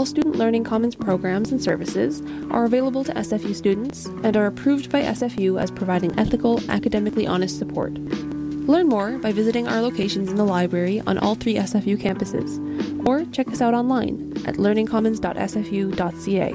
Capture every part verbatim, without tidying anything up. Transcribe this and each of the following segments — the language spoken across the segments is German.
All Student Learning Commons programs and services are available to S F U students and are approved by S F U as providing ethical, academically honest support. Learn more by visiting our locations in the library on all three S F U campuses, or check us out online at learning commons dot s f u dot c a.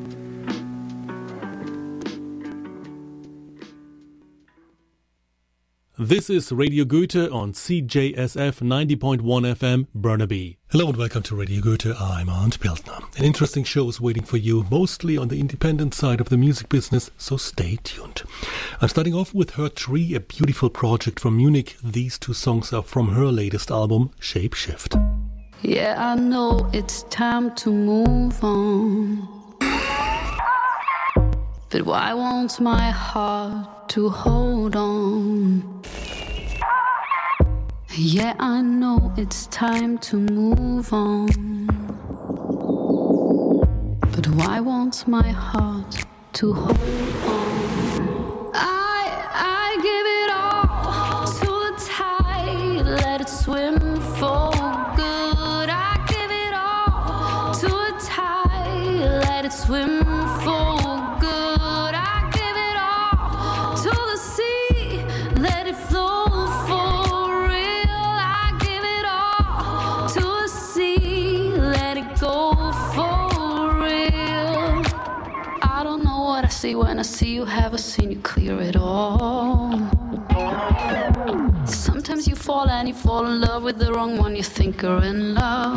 This is Radio Goethe on C J S F ninety point one F M, Burnaby. Hello and welcome to Radio Goethe. I'm Arndt Peltner. An interesting show is waiting for you, mostly on the independent side of the music business, so stay tuned. I'm starting off with Her Tree, a beautiful project from Munich. These two songs are from her latest album, Shape Shift. Yeah, I know it's time to move on, but why won't my heart to hold on? Yeah, I know it's time to move on, but why won't my heart to hold on? I, I give it all to the tide, let it swim for good. I give it all to the tide, let it swim for good. I give it all to the sea, let it flow for when I see you, have I seen you clear it all? Sometimes you fall and you fall in love with the wrong one you think are in love.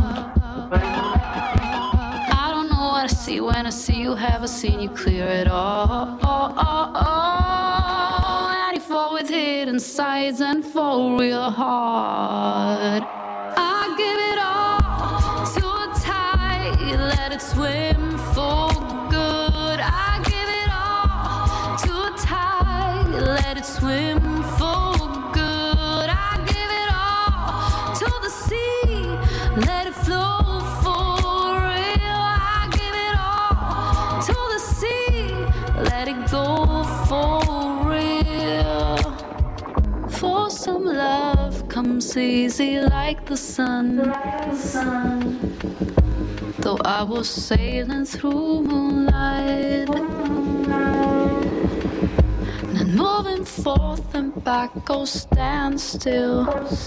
I don't know what I see when I see you, have I seen you clear it all? Oh, oh, oh. And you fall with hidden sides and fall real hard. I give it all to a tide, let it swim for good. I let it swim for good. I give it all to the sea, let it flow for real. I give it all to the sea, let it go for real. For some love comes easy like the sun, like the sun. Though I was sailing through moonlight, and moving forth and back, oh stand still.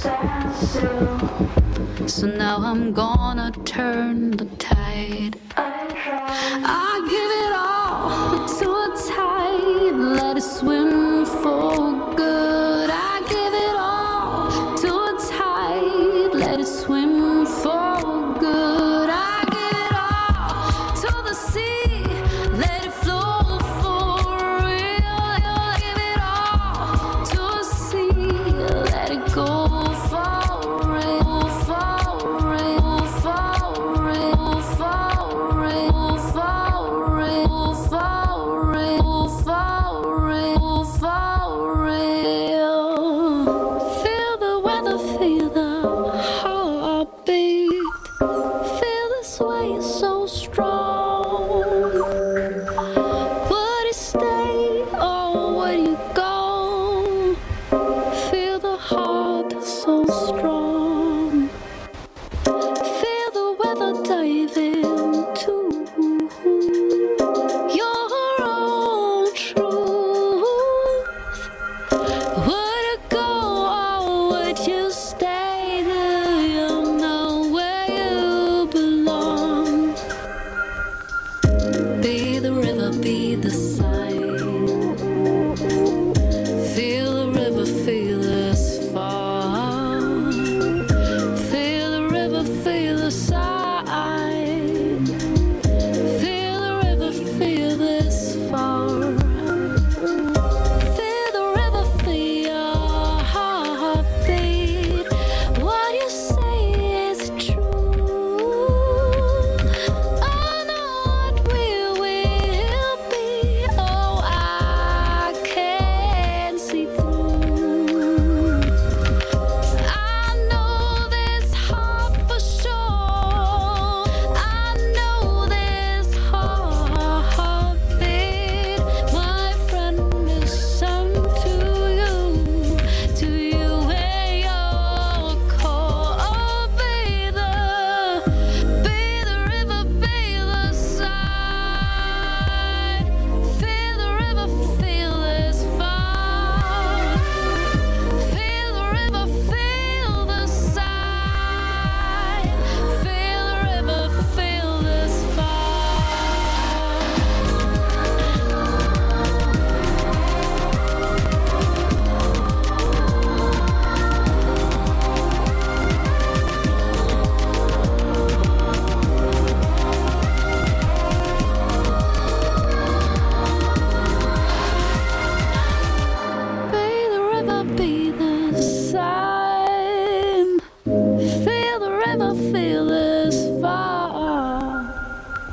So now I'm gonna turn the tide. I give it all to a tide, let it swim for good. I give it all to a tide, let it swim for good. I give it all to the sea, let it flow for real. Give it all to the sea, let it go for real, for real, for real, for real, for real, for real, for real, for real. Feel the weather, feel the heartbeat, feel the sway so strong. Would it stay or would you go? Feel the heart so strong. Feel the weather dive into your own truth. Would it go or would you stay? Do you know where you belong?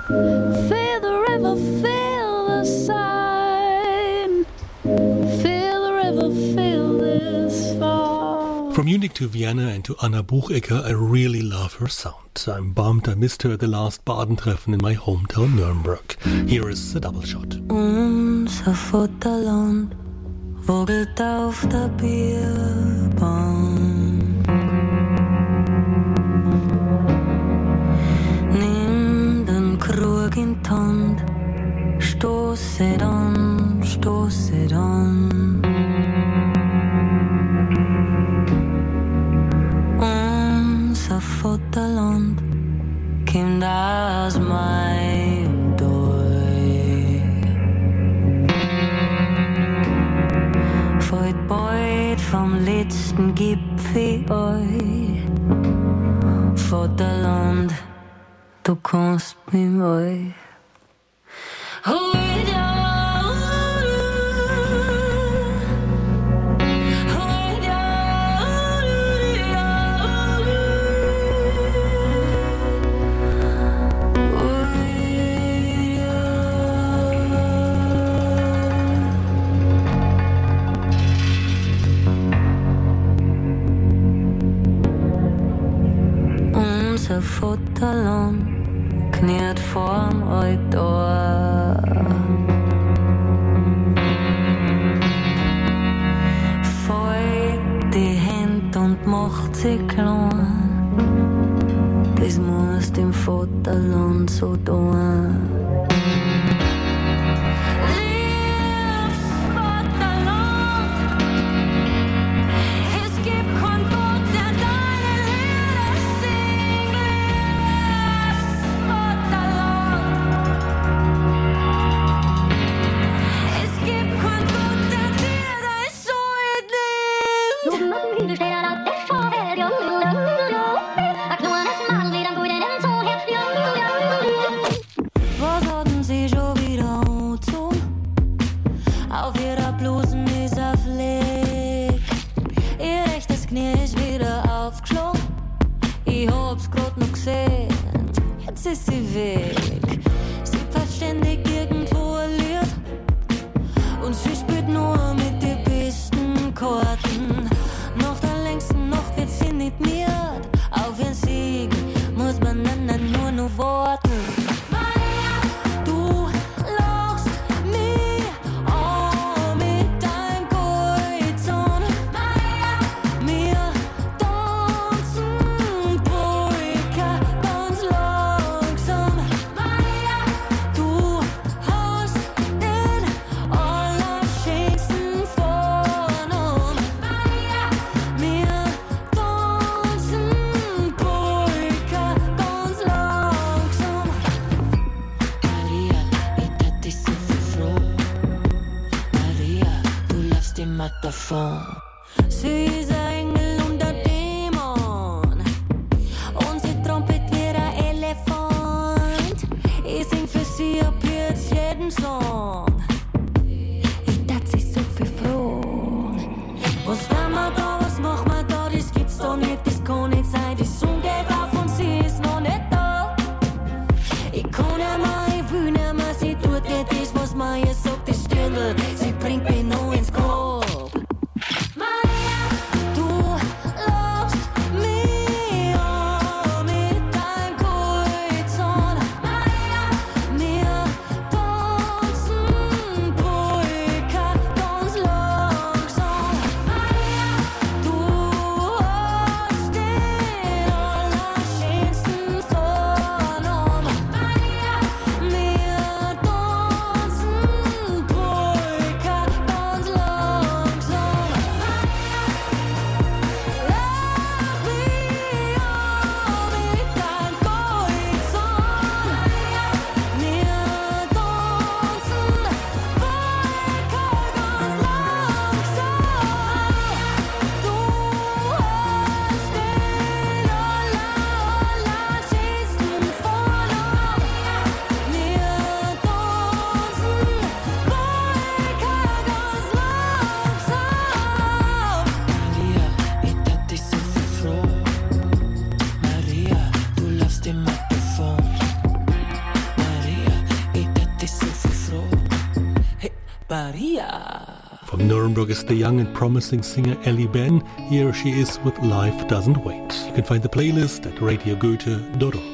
Feel the river, feel the sign. Feel the river, feel this fall. From Munich to Vienna and to Anna Buchecker, I really love her sound. I'm bummed I missed her at the last Badentreffen in my hometown Nürnberg. Here is a double shot. Unser Futterland vogelt auf der Bierbank. Nimm den Krug in die Hand, stoßet an, stoßet an. Unser Futterland kommt aus meinem Dorf. Fällt bald vom letzten Gipfel euch. Futterland, du kannst mich mal. Unser Futterland kniert vorm Altar. Fallt die Hände und macht sie klein. Das muss dem Futterland so tun. Maria. From Nuremberg is the young and promising singer Ellie Ben. Here she is with Life Doesn't Wait. You can find the playlist at radio goethe dot org.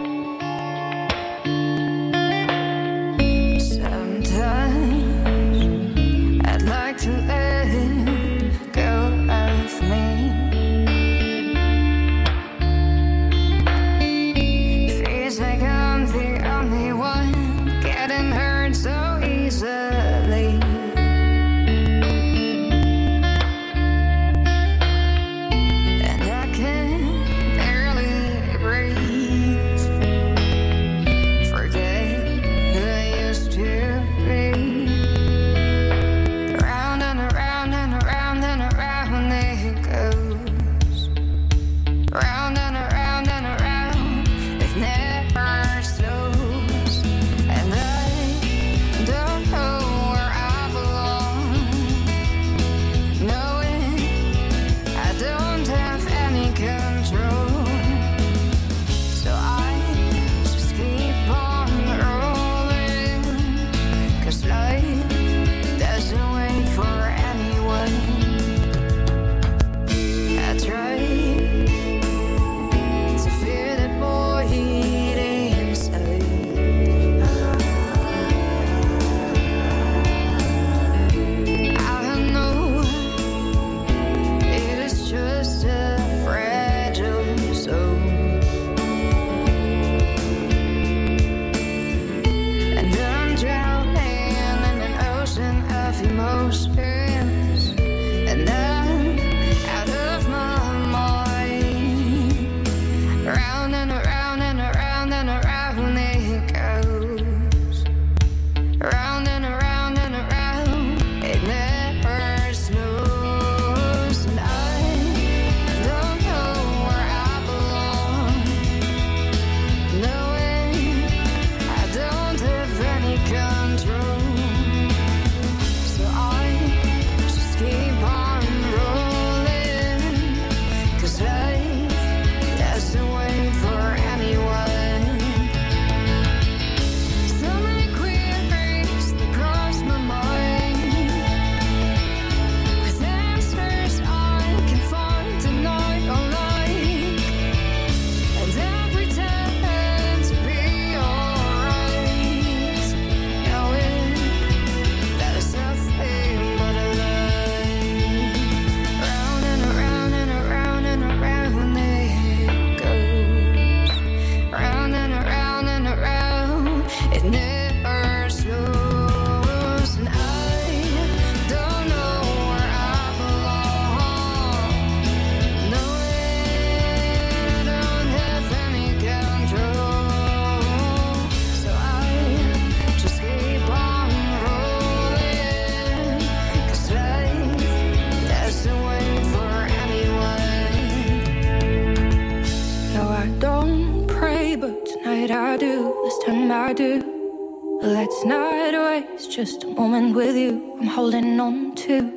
Let's not waste just a moment with you. I'm holding on to.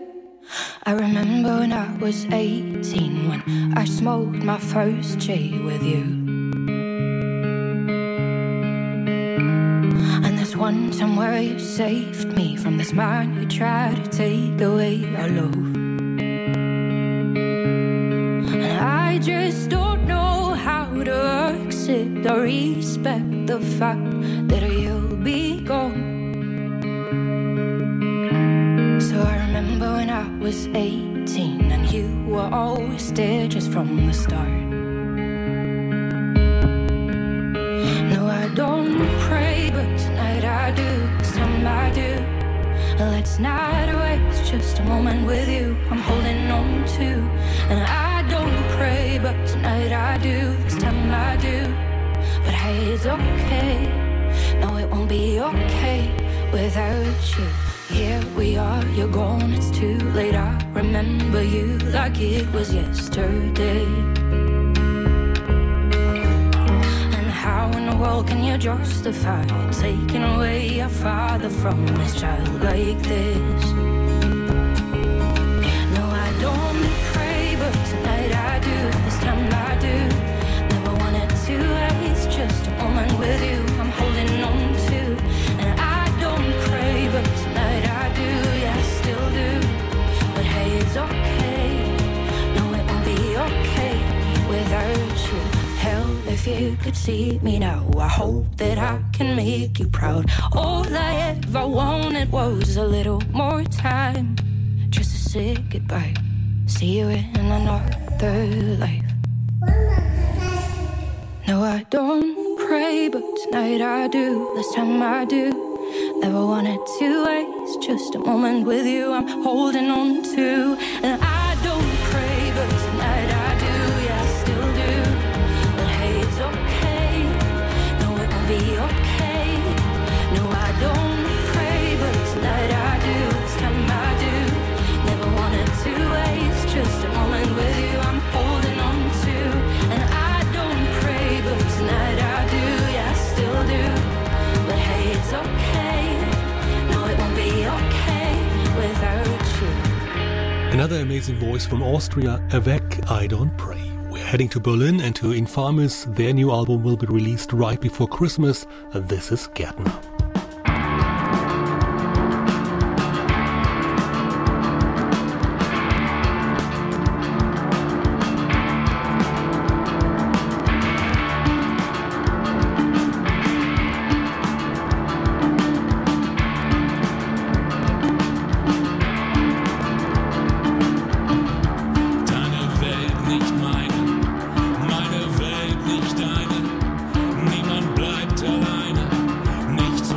I remember when I was eighteen, when I smoked my first J with you. And there's one time where you saved me from this man who tried to take away our love. And I just don't know how to accept or respect the fact that you'll be gone. So I remember when I was eighteen and you were always there just from the start. No, I don't pray, but tonight I do, this time I do. Let's not waste just a moment with you. I'm holding on to. And I don't pray, but tonight I do, this time I do. But hey, it's okay. No, it won't be okay without you. Here we are, you're gone, it's too late. I remember you like it was yesterday. And how in the world can you justify taking away a father from this child like this? No, I don't pray, but tonight I do, this time I do. Never wanted to waste just a moment with you. I'm holding on to, and I don't pray, but tonight I do. could see me now. I hope that I can make you proud. All I ever wanted was a little more time, just to say goodbye, see you in another life. No, I don't pray, but tonight I do. This time I do. Never wanted to waste just a moment with you. I'm holding on to. And I don't pray, but tonight I do. Yeah, I still do. But hey, it's okay. No, it won't be okay. No, I don't pray, but tonight I do. This time I do. Never wanted to waste just a moment with you. I'm holding on to. And I don't pray, but tonight I do. Yeah, I still do. But hey, it's okay. No, it won't be okay without you. Another amazing voice from Austria, Avec, I Don't Pray. We're heading to Berlin and to Infamis. Their new album will be released right before Christmas. This is Gärtner. Nichts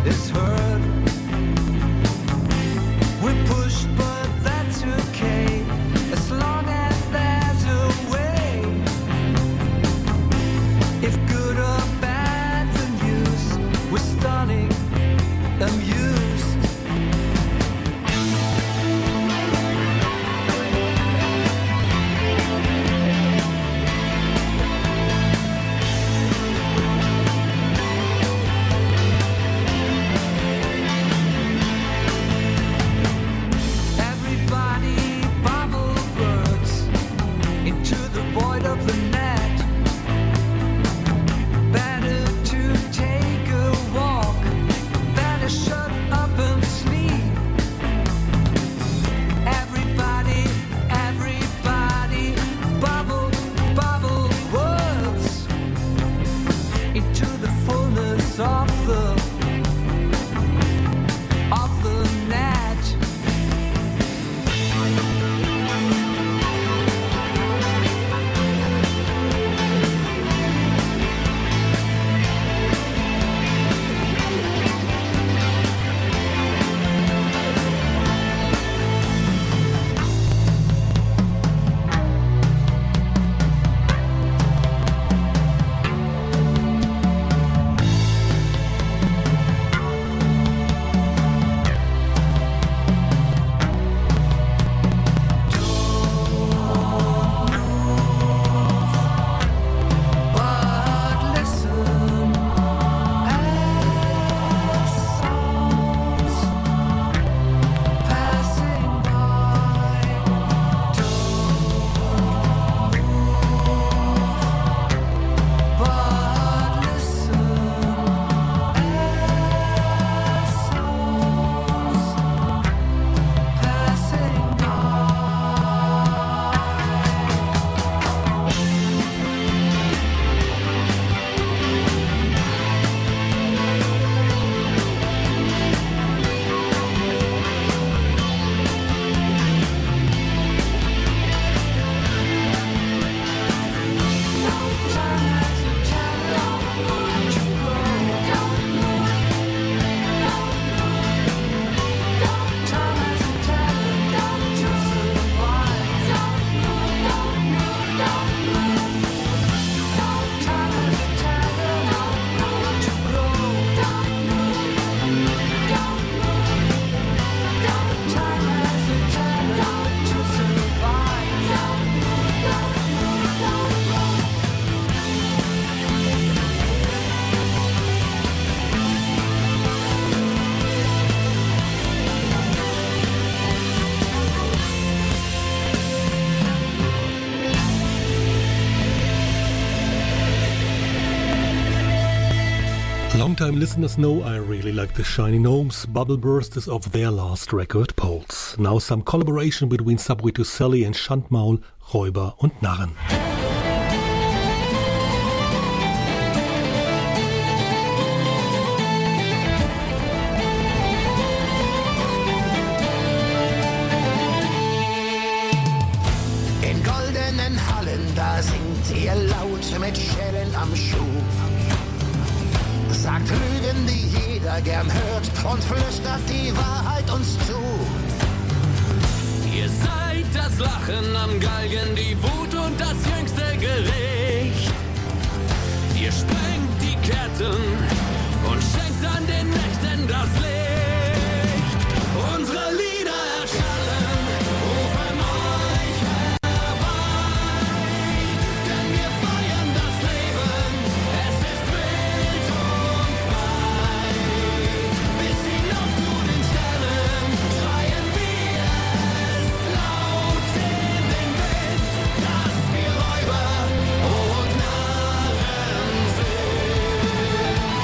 is heard. We're pushed, but that's okay, as long as there's a way. If good or bad's in use, we're stunning, amused. Long-time listeners know I really like the Shiny Gnomes. Bubble Burst is off their last record, Pulse. Now some collaboration between Subway to Sally and Schandmaul, Räuber und Narren. In goldenen Hallen, da singt ihr laut mit Schellen am Schuh. Sagt Lügen, die jeder gern hört, und flüstert die Wahrheit uns zu. Ihr seid das Lachen am Galgen, die Wut und das jüngste Gericht. Ihr sprengt die Ketten und schenkt an den Nächten das Licht. Unsere Lieder erschallen, rufen euch herbei, denn wir feiern das Leben, es ist wild und frei. Bis hinauf zu den Sternen schreien wir es laut in den Wind, dass wir Räuber und Narren sind.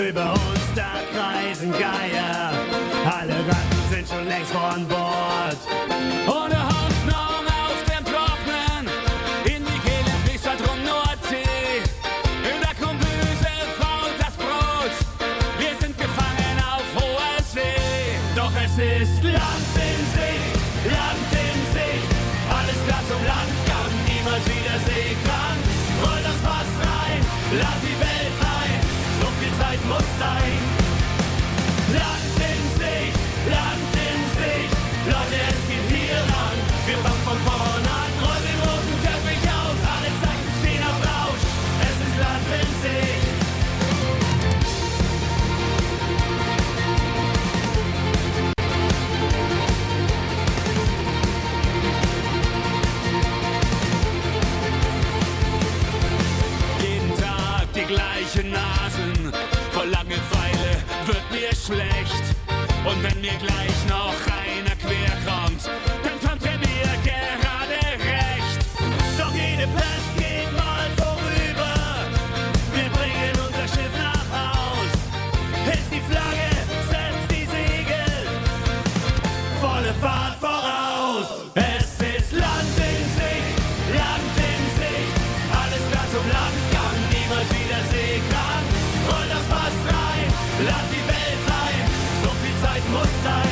Über uns da kreisen Geier, alle Ratten sind schon längst von Bord. Ohne Hoffnung auf dem Trocknen, in die Kehle fließt da drum nur Tee. In der Kombüse fault das Brot, wir sind gefangen auf hoher See. Doch es ist Land in Sicht, Land in Sicht, alles klar zum Landgang, niemals wieder Seekrank. Roll das Fass rein, lad die Welt ein, so viel Zeit muss sein. Land in Sicht, Land in Sicht, Leute, es geht hier lang. Wir fangen von vorn an, roll den roten Teppich aus, alle Zeichen stehen auf Rausch, es ist Land in Sicht. Jeden Tag die gleichen Nasen, vor Langeweile wird mir schlecht. Und wenn mir gleich noch einer quer kommt, dann kommt er mir gerade recht. Doch jede Pest geht mal vorüber, wir bringen unser Schiff nach Haus. Hiss die Flagge, setz die Segel, volle Fahrt voraus. Es ist Land in Sicht, Land in Sicht, alles klar zum Landgang, niemals wieder Seekrank. Roll das Fass rein, lad die Welt ein, so viel Zeit muss sein.